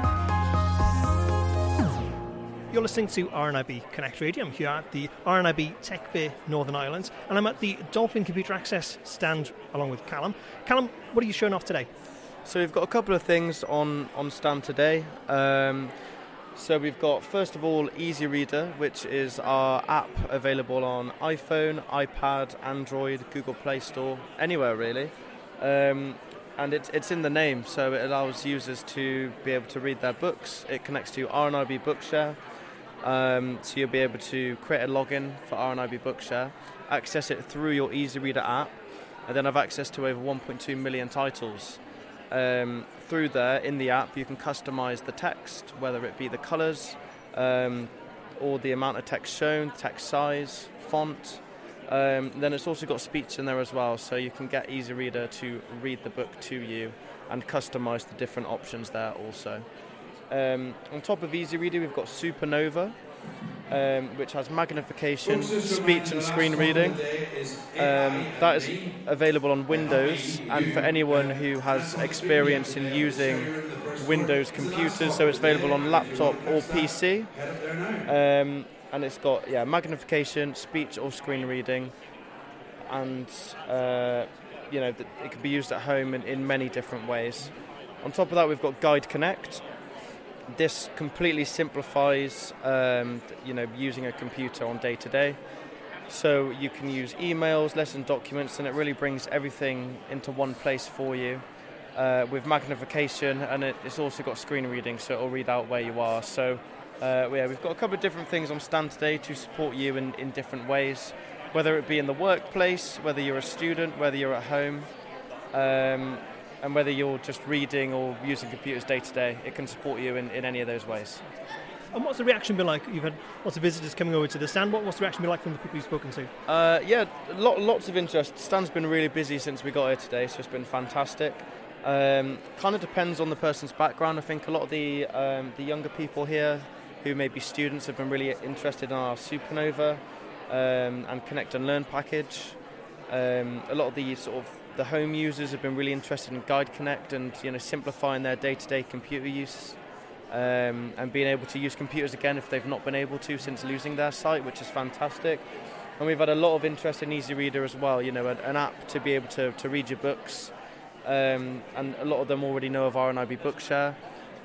You're listening to R N I B Connect Radio. I'm here at the R N I B Tech Fair Northern Ireland, and I'm at the Dolphin Computer Access stand along with Callum. Callum, what are you showing off today? So we've got a couple of things on, on stand today. Um, so we've got, first of all, Easy Reader, which is our app available on iPhone, iPad, Android, Google Play Store, anywhere really. Um, and it's it's in the name, so it allows users to be able to read their books. It connects to R N I B Bookshare, um, so you'll be able to create a login for R N I B Bookshare, access it through your Easy Reader app, and then have access to over one point two million titles. Um, through there, in the app, you can customize the text, whether it be the colors, um, or the amount of text shown, text size, font. Um, then it's also got speech in there as well, so you can get Easy Reader to read the book to you and customize the different options there also. Um, on top of Easy Reader, we've got Supernova, um, which has magnification, speech and screen reading. Um, that is available on Windows, and for anyone who has experience in using Windows computers, so it's available on laptop or P C. Um, and it's got yeah magnification, speech or screen reading, and uh, you know it can be used at home in, in many different ways. On top of that, we've got Guide Connect. This completely simplifies, um, you know, using a computer on day to day. So you can use emails, lesson documents, and it really brings everything into one place for you uh, with magnification, and it, it's also got screen reading, so it'll read out where you are. So uh, yeah, we've got a couple of different things on stand today to support you in, in different ways, whether it be in the workplace, whether you're a student, whether you're at home. Um, And whether you're just reading or using computers day to day, it can support you in, in any of those ways. And what's the reaction been like? You've had lots of visitors coming over to the stand. What, what's the reaction been like from the people you've spoken to? Uh, yeah, lot, lots of interest. The stand's been really busy since we got here today, so it's been fantastic. Um, kind of depends on the person's background. I think a lot of the um, the younger people here, who may be students, have been really interested in our Supernova um, and Connect and Learn package. Um, a lot of the sort of the home users have been really interested in Guide Connect and you know simplifying their day-to-day computer use um, and being able to use computers again if they've not been able to since losing their sight, which is fantastic. And we've had a lot of interest in Easy Reader as well, you know, an, an app to be able to, to read your books. Um, and a lot of them already know of R N I B Bookshare.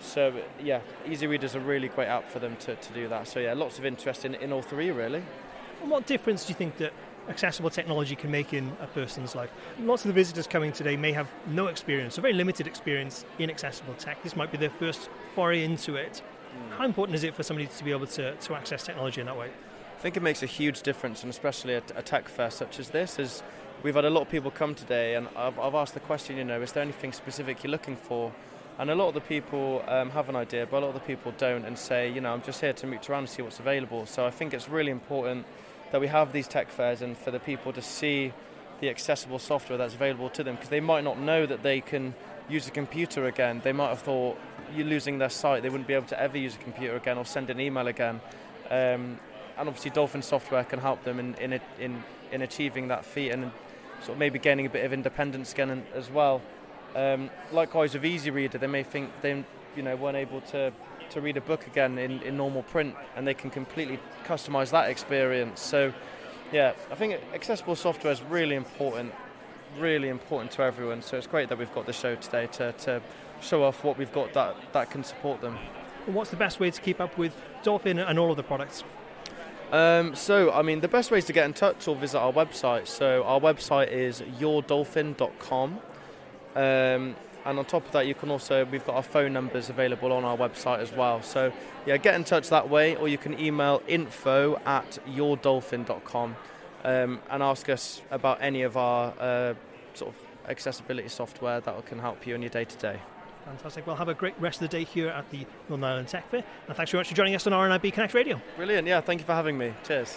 So yeah, EasyReader is a really great app for them to, to do that. So yeah, lots of interest in, in all three really. And what difference do you think that accessible technology can make in a person's life? Lots of the visitors coming today may have no experience, or very limited experience in accessible tech. This might be their first foray into it. Mm. How important is it for somebody to be able to, to access technology in that way? I think it makes a huge difference, and especially at a tech fair such as this, is we've had a lot of people come today, and I've, I've asked the question, you know, is there anything specific you're looking for? And a lot of the people um, have an idea, but a lot of the people don't, and say, you know, I'm just here to mooch around and see what's available. So I think it's really important that we have these tech fairs and for the people to see the accessible software that's available to them, because they might not know that they can use a computer again. They might have thought, you're losing their sight, they wouldn't be able to ever use a computer again or send an email again. Um, and obviously Dolphin software can help them in in, in in achieving that feat and sort of maybe gaining a bit of independence again as well. Um, likewise with EasyReader, they may think they you know weren't able to, to read a book again in, in normal print, and they can completely customize that experience. So yeah, I think accessible software is really important, really important to everyone. So it's great that we've got the show today to, to show off what we've got that, that can support them. What's the best way to keep up with Dolphin and all of the products? Um, so, I mean, the best way is to get in touch or visit our website. So our website is your dolphin dot com. Um, and on top of that, you can also, we've got our phone numbers available on our website as well. So, yeah, get in touch that way, or you can email info at your dolphin dot com um, and ask us about any of our uh, sort of accessibility software that can help you in your day-to-day. Fantastic. Well, have a great rest of the day here at the Northern Ireland Tech Fair. And thanks very much for joining us on R N I B Connect Radio. Brilliant. Yeah, thank you for having me. Cheers.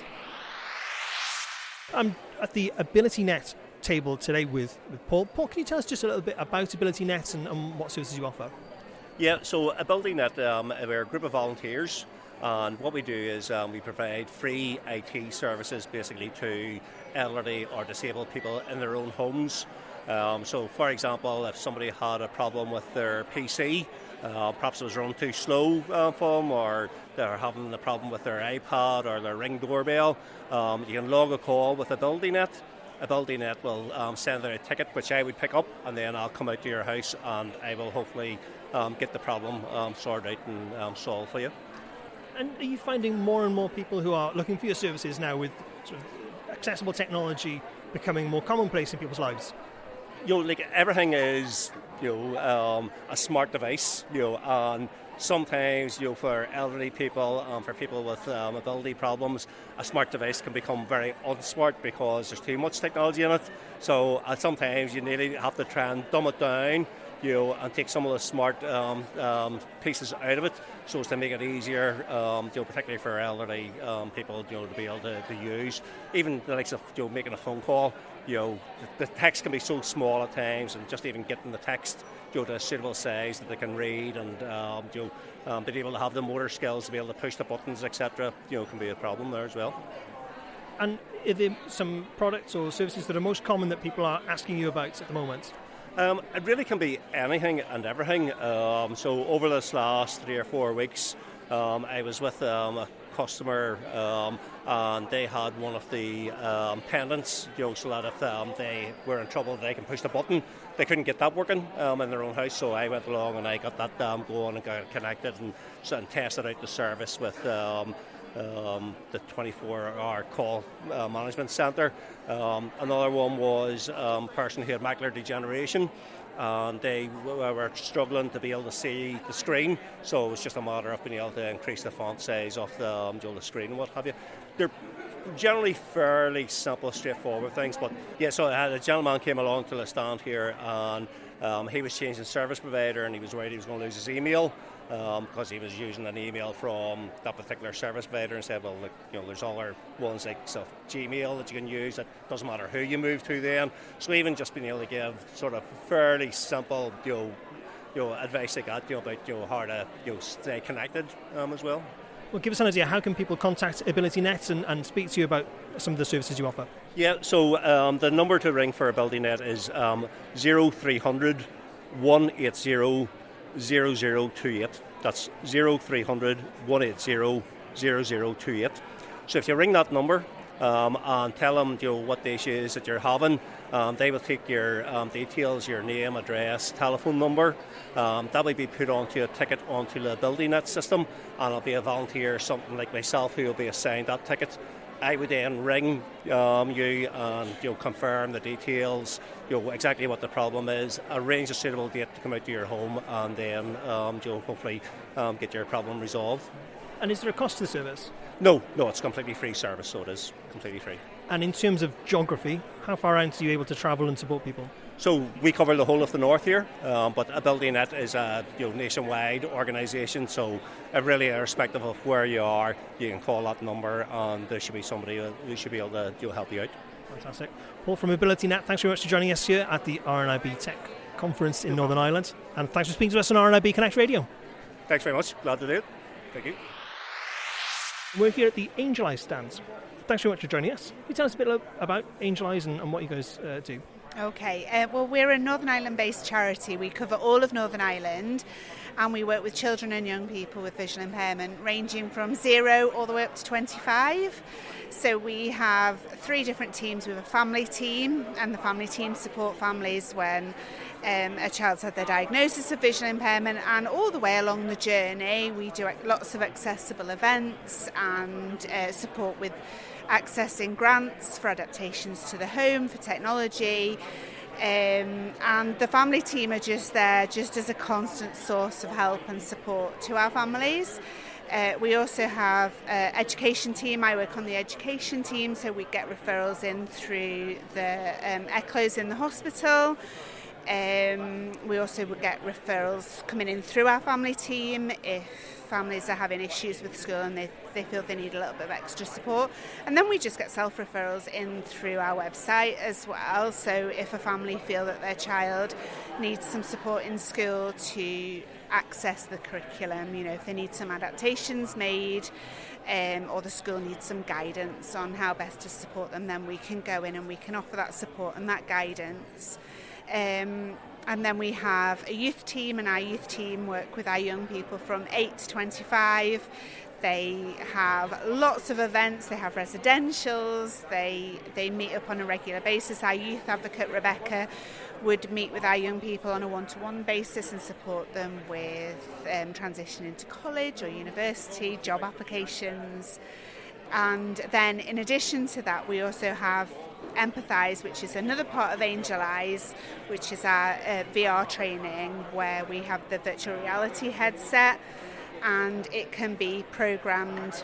I'm at the AbilityNet table today with, with Paul. Paul, can you tell us just a little bit about AbilityNet and, and what services you offer? Yeah, so AbilityNet, um, we're a group of volunteers, and what we do is um, we provide free I T services basically to elderly or disabled people in their own homes. Um, so, for example, if somebody had a problem with their P C, uh, perhaps it was running too slow uh, for them, or they're having a problem with their iPad or their Ring doorbell, um, you can log a call with AbilityNet. AbilityNet will um, send out a ticket, which I would pick up, and then I'll come out to your house and I will hopefully um, get the problem um, sorted out and um, solved for you. And are you finding more and more people who are looking for your services now, with sort of accessible technology becoming more commonplace in people's lives? You know, like everything is, you know, um, a smart device, you know, and sometimes, you know, for elderly people and for people with um, mobility problems, a smart device can become very unsmart because there's too much technology in it. So uh, sometimes you nearly have to try and dumb it down, you know, and take some of the smart um, um, pieces out of it, so as to make it easier, um, you know, particularly for elderly um, people, you know, to be able to, to use. Even the likes of, you know, making a phone call, you know, the, the text can be so small at times, and just even getting the text, you know, to a suitable size that they can read, and um, you know, um, being able to have the motor skills to be able to push the buttons, et cetera, you know, can be a problem there as well. And are there some products or services that are most common that people are asking you about at the moment? Um, it really can be anything and everything. Um, so over this last three or four weeks, um, I was with um, a customer, um, and they had one of the um, pendants, you know, so that if um, they were in trouble, they can push the button. They couldn't get that working um, in their own house, so I went along and I got that um, going and got it connected and, and tested out the service with um, um, the twenty-four hour call uh, management centre. Um, another one was um, a person who had macular degeneration, and they were struggling to be able to see the screen, so it was just a matter of being able to increase the font size of the, um, the screen and what have you. They're generally fairly simple, straightforward things, but yeah, so I had a gentleman came along to the stand here, and um, he was changing service provider, and he was worried he was going to lose his email um, because he was using an email from that particular service provider, and said, well, look, you know, there's other ones like so Gmail that you can use. It doesn't matter who you move to then. So even just being able to give sort of fairly simple, you know, you know, advice like that, you know, about, you know, how to, you know, stay connected um, as well. Well, give us an idea. How can people contact AbilityNet and, and speak to you about some of the services you offer? Yeah, so um, the number to ring for AbilityNet is um, zero three hundred, one eight zero, zero zero two eight. That's zero three hundred, one eight zero, zero zero two eight. So if you ring that number, um, and tell them, you know, what the issue is that you're having. Um, they will take your um, details, your name, address, telephone number. Um, that will be put onto a ticket onto the BuildyNet system, and it'll be a volunteer, something like myself, who will be assigned that ticket. I would then ring um, you and you know, confirm the details, you know, exactly what the problem is, arrange a suitable date to come out to your home, and then um, you know, hopefully um, get your problem resolved. And is there a cost to the service? No, no, it's completely free service, so it is completely free. And in terms of geography, how far out are you able to travel and support people? So we cover the whole of the north here, um, but BuildyNet is a you know, nationwide organisation, so uh, really irrespective of where you are, you can call that number and there should be somebody who should be able to you know, help you out. Fantastic. Paul from MobilityNet, thanks very much for joining us here at the R N I B Tech Conference in Northern Ireland, and thanks for speaking to us on R N I B Connect Radio. Thanks very much, glad to do it. Thank you. We're here at the Angel Eyes stand. Thanks very much for joining us. Can you tell us a bit about Angel Eyes and, and what you guys uh, do? Okay, uh, well, we're a Northern Ireland-based charity. We cover all of Northern Ireland, and we work with children and young people with visual impairment, ranging from zero all the way up to twenty-five. So we have three different teams. We have a family team, and the family team support families when um, a child's had their diagnosis of visual impairment, and all the way along the journey, we do lots of accessible events and uh, support with accessing grants for adaptations to the home, for technology, um, and the family team are just there just as a constant source of help and support to our families. Uh, we also have an education team. I work on the education team, so we get referrals in through the um, E C L Os in the hospital. Um, we also would get referrals coming in through our family team if families are having issues with school and they, they feel they need a little bit of extra support. And then we just get self-referrals in through our website as well. So if a family feel that their child needs some support in school to access the curriculum, you know, if they need some adaptations made, um, or the school needs some guidance on how best to support them, then we can go in and we can offer that support and that guidance. Um, and then we have a youth team, and our youth team work with our young people from eight to twenty-five. They have lots of events, they have residentials, they they meet up on a regular basis. Our youth advocate, Rebecca, would meet with our young people on a one-to-one basis and support them with um, transition into college or university, job applications. And then in addition to that, we also have Empathise, which is another part of Angel Eyes, which is our uh, V R training, where we have the virtual reality headset, and it can be programmed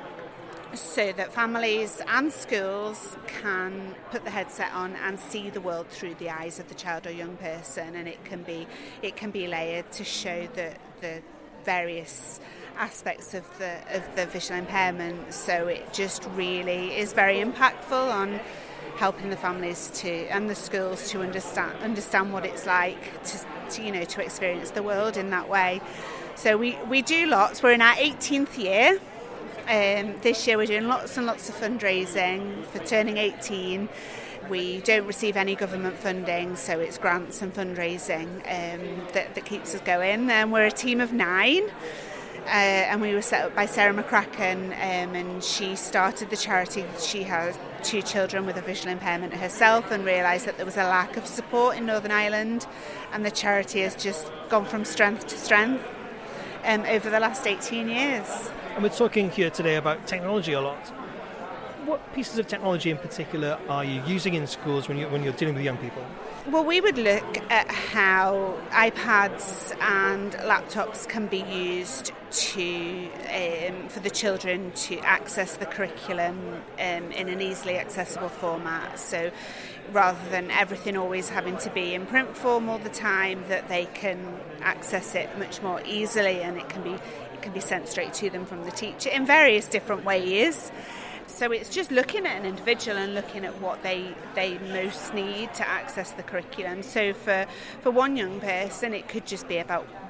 so that families and schools can put the headset on and see the world through the eyes of the child or young person, and it can be it can be layered to show the the various aspects of the of the visual impairment. So it just really is very impactful on helping the families to and the schools to understand understand what it's like to, to you know to experience the world in that way. So we, we do lots. We're in our eighteenth year. Um, this year we're doing lots and lots of fundraising for turning eighteen. We don't receive any government funding, so it's grants and fundraising um, that, that keeps us going. And we're a team of nine. Uh, and we were set up by Sarah McCracken, um, and she started the charity. She has two children with a visual impairment herself and realised that there was a lack of support in Northern Ireland, and the charity has just gone from strength to strength um, over the last eighteen years. And we're talking here today about technology a lot. What pieces of technology in particular are you using in schools when, you, when you're dealing with young people? Well, we would look at how iPads and laptops can be used to um, for the children to access the curriculum um, in an easily accessible format. So rather than everything always having to be in print form all the time, that they can access it much more easily, and it can be it can be sent straight to them from the teacher in various different ways. So it's just looking at an individual and looking at what they, they most need to access the curriculum. So for, for one young person, it could just be about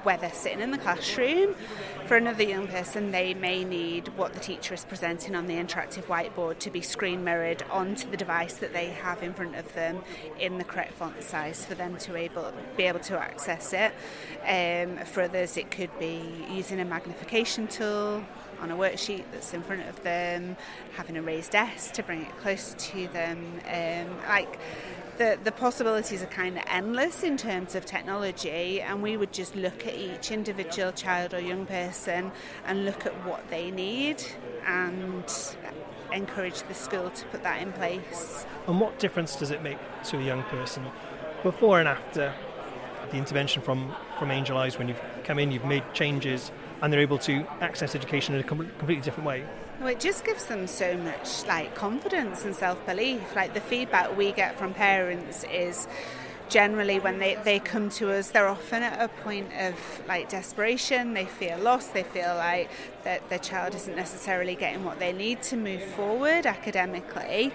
whether sitting in the classroom. For another young person, they may need what the teacher is presenting on the interactive whiteboard to be screen mirrored onto the device that they have in front of them in the correct font size for them to able, be able to access it. Um, for others, it could be using a magnification tool on a worksheet that's in front of them, having a raised desk to bring it closer to them. Um, like the, the possibilities are kind of endless in terms of technology, and we would just look at each individual child or young person and look at what they need and encourage the school to put that in place. And what difference does it make to a young person before and after the intervention from, from Angel Eyes, when you've come in, you've made changes, and they're able to access education in a com- completely different way? Well, it just gives them so much like confidence and self-belief. Like the feedback we get from parents is generally when they, they come to us, they're often at a point of like desperation. They feel lost. They feel like that their child isn't necessarily getting what they need to move forward academically.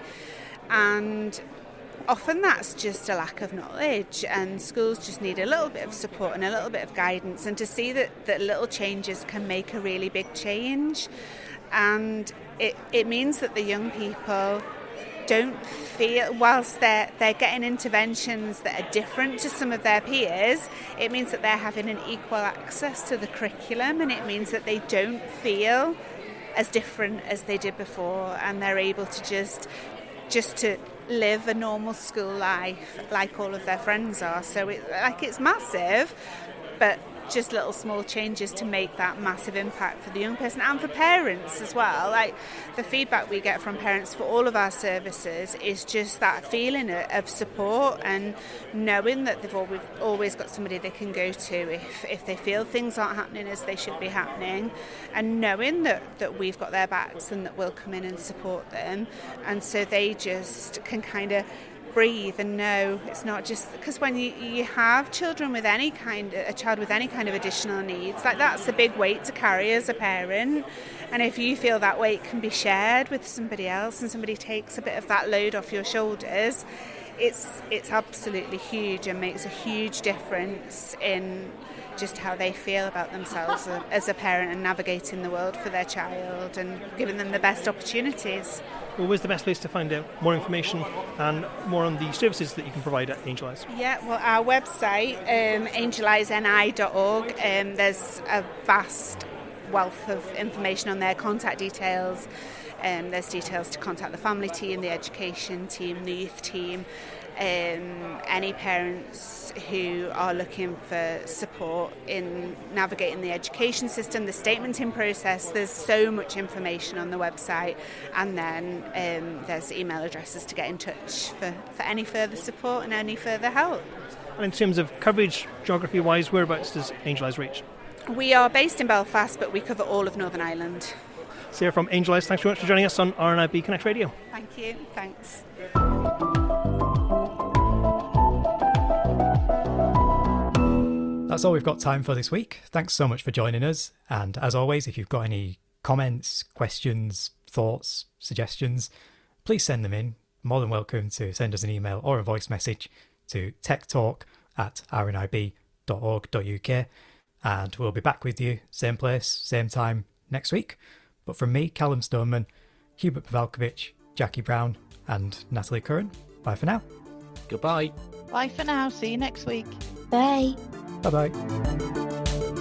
And often that's just a lack of knowledge, and schools just need a little bit of support and a little bit of guidance, and to see that, that little changes can make a really big change. And it, it means that the young people don't feel, whilst they're, they're getting interventions that are different to some of their peers, it means that they're having an equal access to the curriculum, and it means that they don't feel as different as they did before, and they're able to just just to live a normal school life like all of their friends are. So it, like it's massive, but just little small changes to make that massive impact for the young person and for parents as well. Like the feedback we get from parents for all of our services is just that feeling of support and knowing that they've always, always got somebody they can go to if, if they feel things aren't happening as they should be happening, and knowing that, that we've got their backs and that we'll come in and support them. And so they just can kind of breathe and know it's not just because when you, you have children with any kind a child with any kind of additional needs, like that's a big weight to carry as a parent, and if you feel that weight can be shared with somebody else and somebody takes a bit of that load off your shoulders, it's it's absolutely huge and makes a huge difference in just how they feel about themselves as a parent and navigating the world for their child and giving them the best opportunities. Well, where's the best place to find out more information and more on the services that you can provide at Angel Eyes? Yeah, well, our website, um, angel eyes n i dot org, um, there's a vast wealth of information on there, contact details. Um, there's details to contact the family team, the education team, the youth team, um, any parents who are looking for support in navigating the education system, the statementing process. There's so much information on the website, and then um, there's email addresses to get in touch for, for any further support and any further help. And in terms of coverage, geography-wise, whereabouts does Angel Eyes reach? We are based in Belfast, but we cover all of Northern Ireland. Sarah from Angel Eyes, thanks very much for joining us on R N I B Connect Radio. Thank you. Thanks. That's all we've got time for this week. Thanks so much for joining us. And as always, if you've got any comments, questions, thoughts, suggestions, please send them in. More than welcome to send us an email or a voice message to techtalk at r n i b dot org dot u k. And we'll be back with you, same place, same time next week. But from me, Callum Stoneman, Hubert Pavalkovich, Jackie Brown and Natalie Curran, bye for now. Goodbye. Bye for now. See you next week. Bye. Bye-bye.